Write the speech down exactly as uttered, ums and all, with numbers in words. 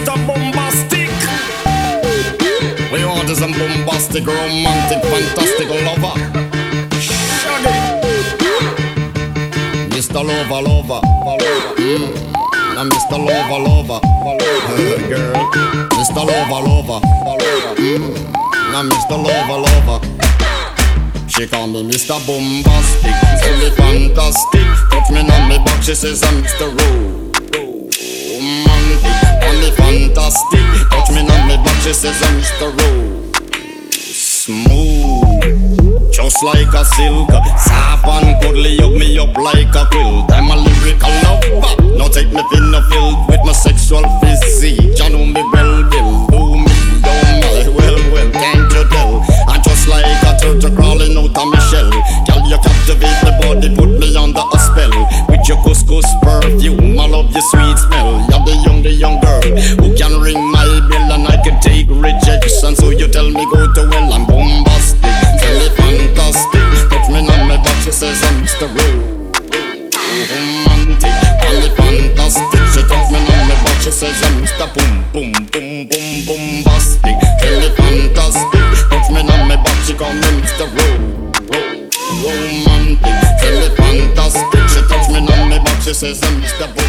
Mister Bombastic. We want is a bombastic, romantic, fantastic lover. Shaggy. Mister Lover, lover, mm. Now Mister Lover, lover, girl. Mister Lover, lover, mm. Now Mister Lover, lover. She call me Mister Bombastic, tell me fantastic. Touch me on me back, she says I'm Mister Romantic. Call me fantastic, touch me on me back, she says I'm Mister Smooth, just like a silk. Soft and cuddly, hug me up like a quilt. I'm a lyrical lover, now take me thin or filled with my sexual physique. You know me well, Bill, do me, don't me, well, well, can't you tell? I'm just like a turtle crawling out of my shell. Girl, you captivate my body, put me under a spell. With your couscous perfume, I love your sweet smell. You're the young, the young girl who can ring my bell and I can take rejection. So you tell me go to hell, I'm bombastic, tell me fantastic. Touch me on my back, she says I'm Mister Romantic. Tell me fantastic, she touch me on my back, she says I'm Mister Boom, boom, boom, boom, bombastic. Tell me fantastic, touch me on my back, she call me Mister Romantic. Tell me fantastic, she touch me on my back, she says I'm Mister Boom.